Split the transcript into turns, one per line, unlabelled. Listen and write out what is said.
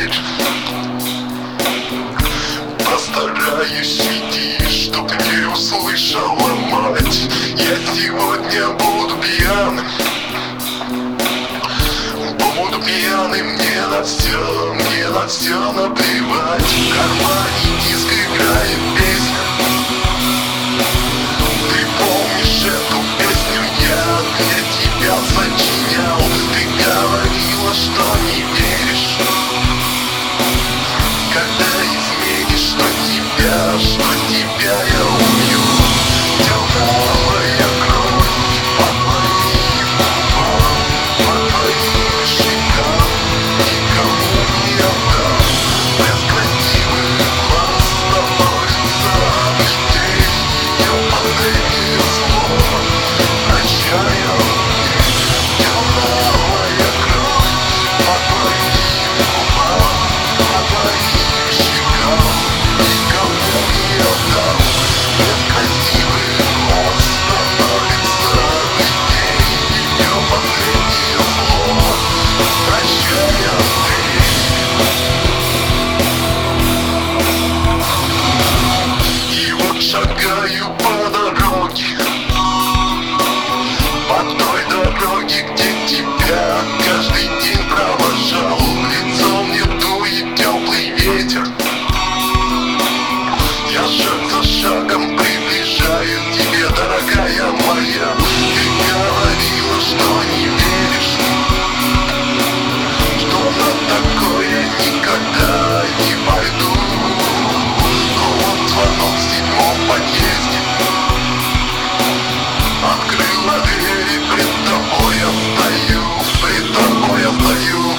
дверь. Постараюсь уйти, чтоб не услышала мать. Я сегодня буду пьяным. Буду пьяным, мне на все наплевать. В кармане диск играет песня. Ты помнишь эту песню? Я для тебя сочинял. Ты говорила, что не веришь, когда изменишь, что тебя я убью. Темная кровь по твоим губам, по твоим щекам, никому не отдам. Без красивых глаз становится людей, темное зло, прощая мне. Темная кровь по твоим губам, по твоим щекам, никому не отдам. Без красивых глаз становится людей, ее последнее зло, прощая мне. И вот шагаю по дороге, по той дороге, где тебя каждый день провожал. В лицо мне дует теплый ветер. Я шаг за шагом приближаюсь к тебе, дорогая моя. Ты говорила, что не веришь, что на такое никогда не пойду. Но вот звонок в 7-м подъезде. Открыла дверь и пред тобой я стою, пред тобой я стою.